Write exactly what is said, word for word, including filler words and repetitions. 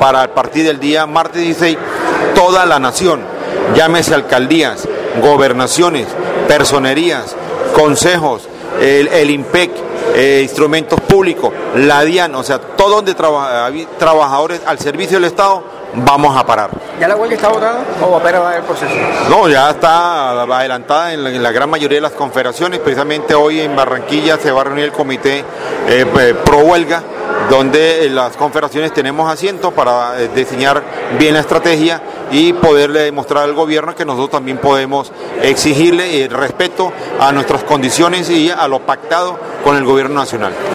para a partir del día martes dieciséis, toda la nación, llámese alcaldías, gobernaciones, personerías, consejos, el, el IMPEC, eh, instrumentos públicos, la DIAN, o sea, todos donde traba, trabajadores al servicio del Estado, vamos a parar. ¿Ya la huelga está votada o apenas va el proceso? No, ya está adelantada en la, en la gran mayoría de las confederaciones. Precisamente hoy en Barranquilla se va a reunir el comité eh, pro huelga, donde las confederaciones tenemos asiento para eh, diseñar bien la estrategia y poderle demostrar al gobierno que nosotros también podemos exigirle el respeto a nuestras condiciones y a lo pactado con el gobierno nacional.